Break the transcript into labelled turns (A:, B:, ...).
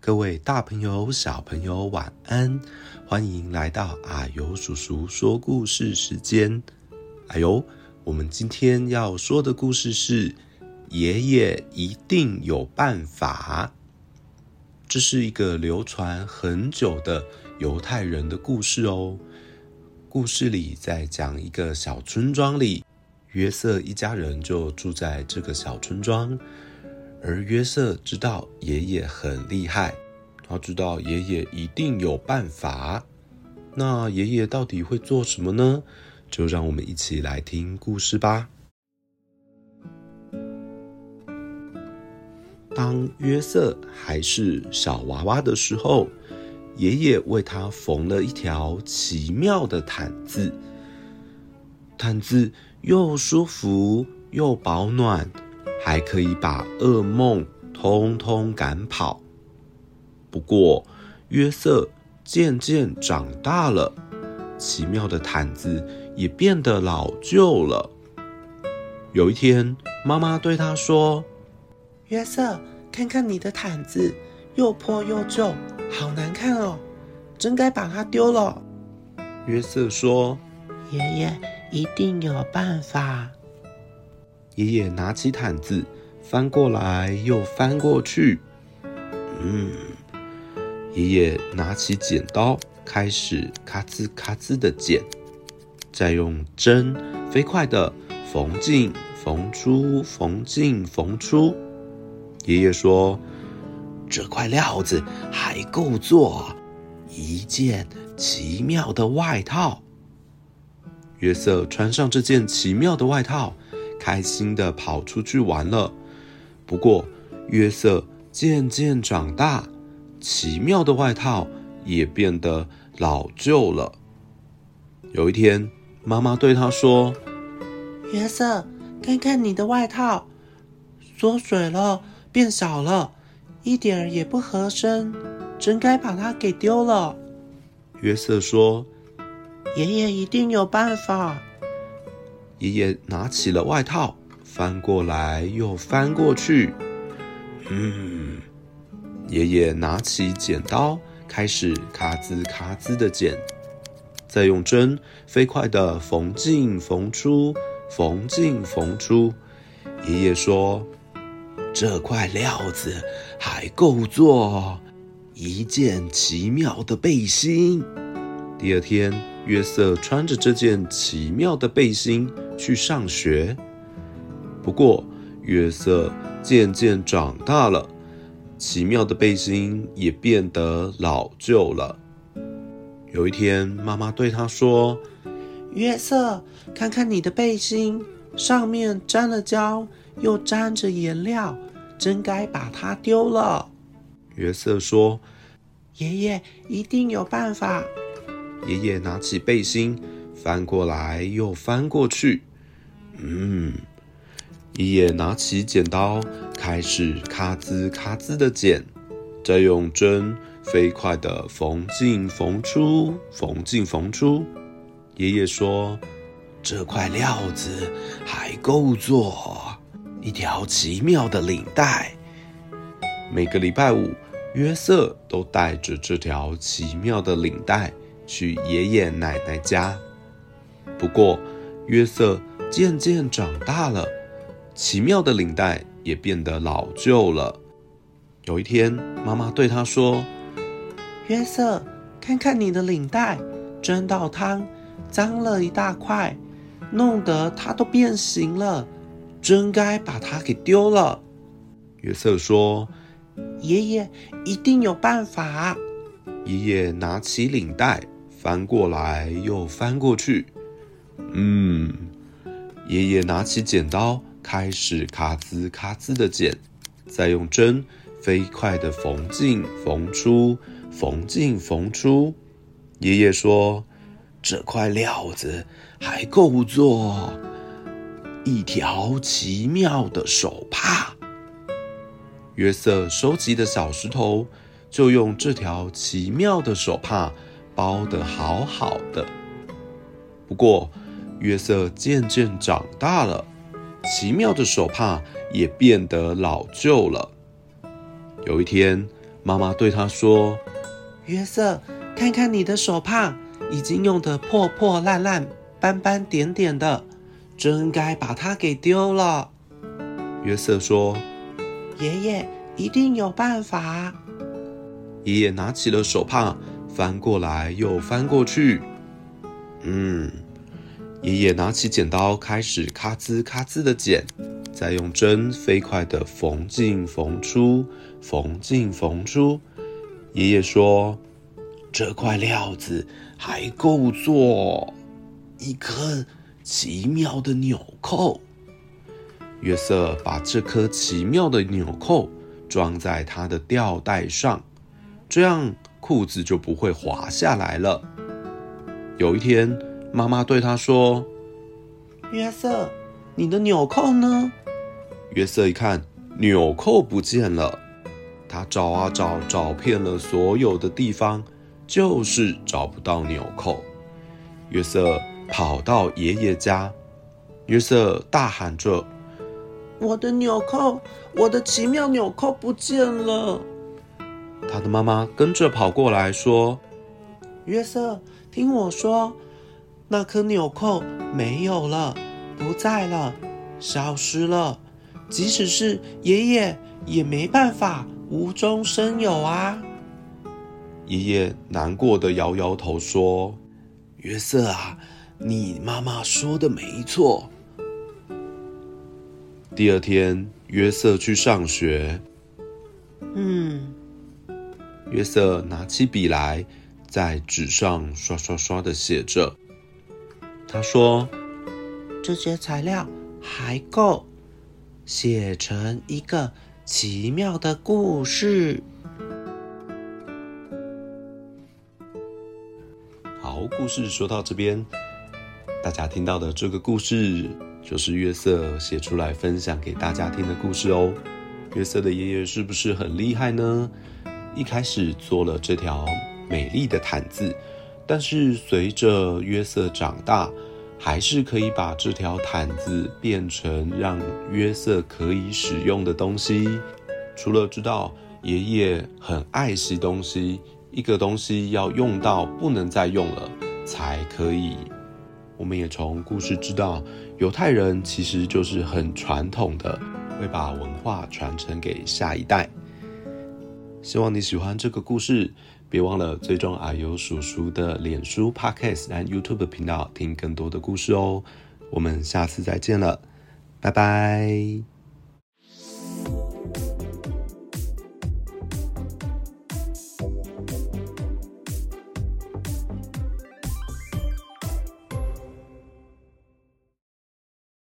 A: 各位大朋友、小朋友晚安，欢迎来到阿尤叔叔说故事时间。我们今天要说的故事是爷爷一定有办法。这是一个流传很久的犹太人的故事哦。故事里在讲一个小村庄里，约瑟一家人就住在这个小村庄，而约瑟知道爷爷很厉害，他知道爷爷一定有办法。那爷爷到底会做什么呢？就让我们一起来听故事吧。当约瑟还是小娃娃的时候，爷爷为他缝了一条奇妙的毯子。毯子又舒服又保暖，还可以把噩梦通通赶跑。不过约瑟渐渐长大了，奇妙的毯子也变得老旧了。有一天，妈妈对他说：
B: 约瑟，看看你的毯子，又破又旧，好难看哦，真该把它丢了。
A: 约瑟说：
B: 爷爷一定有办法。
A: 爷爷拿起毯子，翻过来又翻过去。爷爷拿起剪刀，开始咔吱咔吱的剪，再用针飞快的缝进缝出，缝进缝出。爷爷说：这块料子还够做一件奇妙的外套。约瑟穿上这件奇妙的外套，开心地跑出去玩了。不过约瑟渐渐长大，奇妙的外套也变得老旧了。有一天，妈妈对他说：
B: 约瑟，看看你的外套，缩水了，变小了，一点也不合身，真该把它给丢了。
A: 约瑟说：
B: 爷爷一定有办法。
A: 爷爷拿起了外套，翻过来又翻过去。爷爷拿起剪刀，开始咔吱咔吱的剪，再用针飞快的缝进缝出，缝进缝出。爷爷说：这块料子还够做一件奇妙的背心。第二天，约瑟穿着这件奇妙的背心去上学。不过约瑟渐渐长大了，奇妙的背心也变得老旧了。有一天，妈妈对他说：
B: 约瑟，看看你的背心，上面沾了胶，又沾着颜料，真该把它丢了。
A: 约瑟说：
B: 爷爷一定有办法。
A: 爷爷拿起背心，翻过来又翻过去。爷爷拿起剪刀，开始咔吱咔吱的剪，再用针飞快的缝进缝出，缝进缝出。爷爷说：这块料子还够做一条奇妙的领带。每个礼拜五，约瑟都带着这条奇妙的领带去爷爷奶奶家。不过约瑟渐渐长大了，奇妙的领带也变得老旧了。有一天，妈妈对他说：
B: 约瑟，看看你的领带，蒸到汤，脏了一大块，弄得它都变形了，真该把它给丢了。
A: 约瑟说：
B: 爷爷一定有办法。
A: 爷爷拿起领带，翻过来又翻过去。爷爷拿起剪刀，开始咔吱咔吱的剪，再用针飞快的缝进缝出，缝进缝出。爷爷说：这块料子还够做一条奇妙的手帕。约瑟收集的小石头就用这条奇妙的手帕包得好好的。不过约瑟渐渐长大了，奇妙的手帕也变得老旧了。有一天， 妈妈对他说：
B: 约瑟，看看你的手帕，已经用得破破烂烂、斑斑点点的，真该把它给丢了。
A: 约瑟说：
B: 爷爷一定有办法。
A: 爷爷拿起了手帕，翻过来又翻过去。爷爷拿起剪刀，开始咔吱咔吱的剪，再用针飞快的缝进缝出，缝进缝出。爷爷说：这块料子还够做一颗奇妙的纽扣。约瑟把这颗奇妙的纽扣装在他的吊带上，这样裤子就不会滑下来了。有一天，妈妈对他说：
B: 约瑟，你的纽扣呢？
A: 约瑟一看，纽扣不见了。他找啊找，找遍了所有的地方，就是找不到纽扣。约瑟跑到爷爷家，约瑟大喊着：
B: 我的纽扣，我的奇妙纽扣不见了！
A: 他的妈妈跟着跑过来说：
B: 约瑟，听我说，那颗纽扣没有了，不在了，消失了。即使是爷爷也没办法无中生有啊。
A: 爷爷难过的摇摇头说：约瑟啊，你妈妈说的没错。第二天，约瑟去上学。约瑟拿起笔来，在纸上刷刷刷的写着。他说：
B: 这些材料还够写成一个奇妙的故事。
A: 好，故事说到这边，大家听到的这个故事就是约瑟写出来分享给大家听的故事哦。约瑟的爷爷是不是很厉害呢？一开始做了这条美丽的毯子，但是随着约瑟长大，还是可以把这条毯子变成让约瑟可以使用的东西。除了知道爷爷很爱惜东西，一个东西要用到不能再用了才可以。我们也从故事知道，犹太人其实就是很传统的，会把文化传承给下一代。希望你喜欢这个故事，别忘了追踪阿尤叔叔的脸书 Podcast 和 YouTube 频道，听更多的故事哦。我们下次再见了，拜拜。